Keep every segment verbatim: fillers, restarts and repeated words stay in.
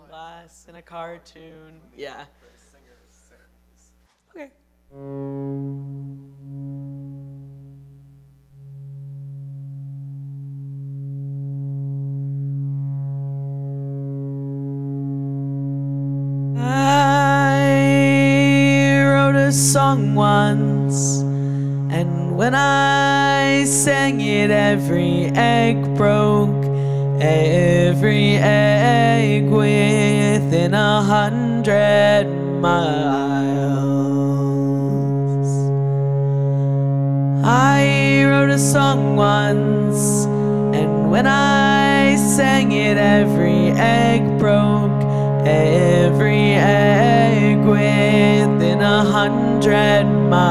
glass in a cartoon. Yeah. Okay. I wrote a song once, and when I sang it, every egg broke. Every egg within a hundred miles. I wrote a song once, and when I sang it, every egg broke. Every egg within a hundred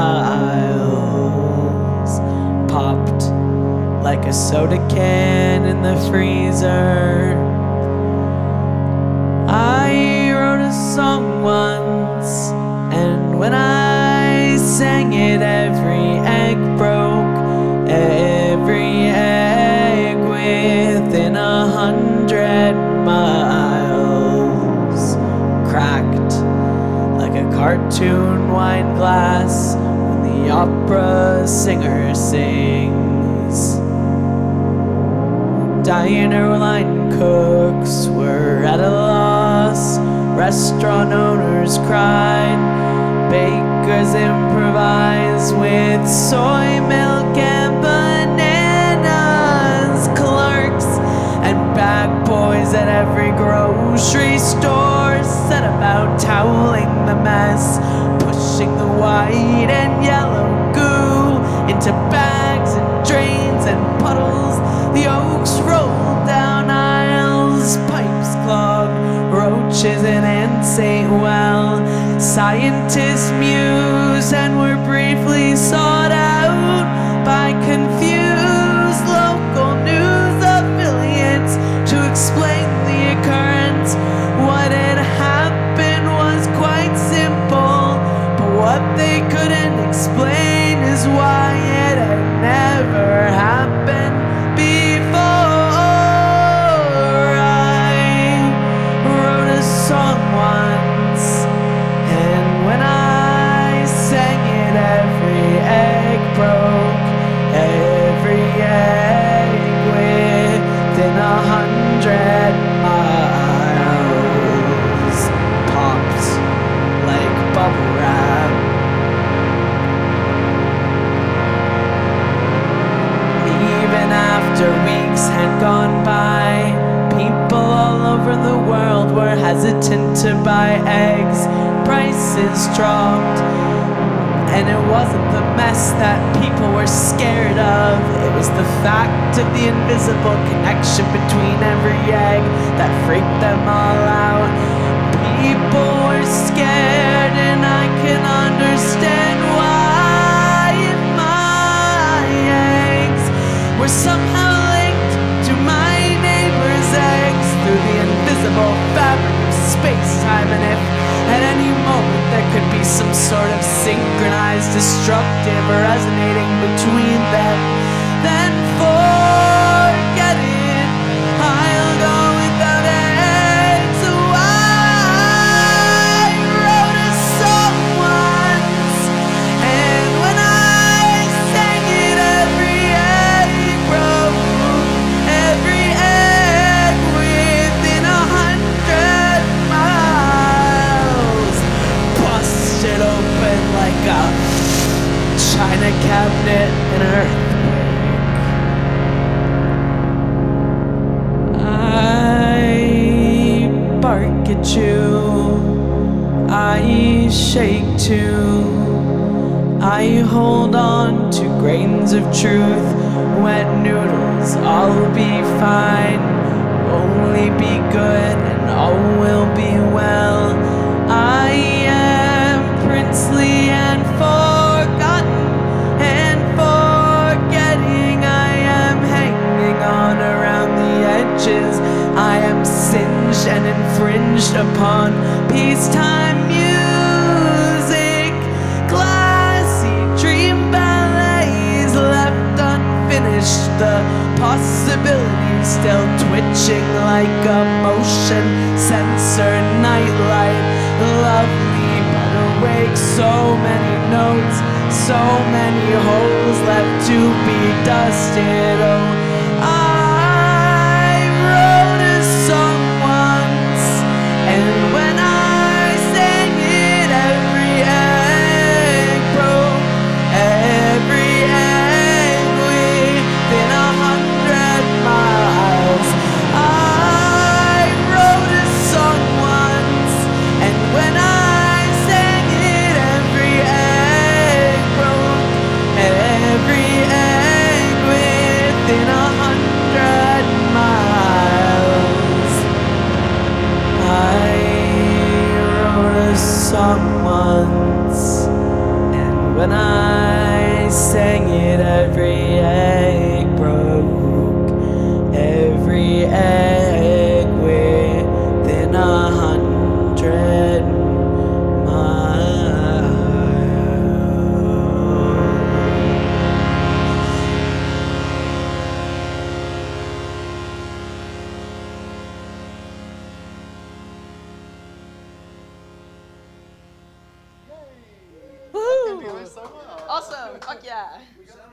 miles popped like a soda can in the freezer. I wrote a song once, and when I sang it, every egg broke. Every egg within a hundred miles cracked like a cartoon wine glass when the opera singer sings. Diner line cooks were at a loss, restaurant owners cried, bakers improvised with soy milk and bananas, clerks and bag boys at every grocery store set about toweling the mess, pushing the white and yellow goo into bags and drains and puddles. The oaks rolled down aisles, pipes clogged, roaches and ants ate well. Scientists mused and were briefly sought out by confused local news affiliates to explain the occurrence. What had happened was quite simple, but what they couldn't explain is why it had never happened before. I wrote a song once, and when I sang it, every egg broke. Every egg within a hundred miles popped like bubble wrap. Even after weeks had gone by, people all over the world were hesitant to buy eggs. Prices dropped, and it wasn't the mess that people were scared of. It was the fact of the invisible connection between every egg that freaked them all out. People were scared, and I can understand why. If my eggs were somehow linked to my neighbor's eggs through the invisible fabric of space-time, and if at any moment there could be some sort of synchronized destructive resonating between them, then forget it, I'll go without eggs. So I wrote a song once, and when I sang it, every egg broke. Every egg within a hundred miles busted open like a china cabinet in an earthquake. I bark at you, I shake too, I hold on to grains of truth. Wet noodles, I'll be fine, only be good and all will be well. I am princely and forgotten and forgetting. I am hanging on around the edges. I am singed and infringed upon. Peacetime music, glassy dream ballets left unfinished. The possibilities still twitching like a motion sensor So many notes, so many holes left to be dusted. Oh, I wrote a song once, and when I sang it, every egg broke, every egg within a hundred miles. I wrote a song once, and when I sang it, every egg broke, every egg within a hundred miles. I wrote a song once, and when I sang it, every egg broke, every egg within a hundred miles. Woo! Doing so well. Awesome. Fuck yeah.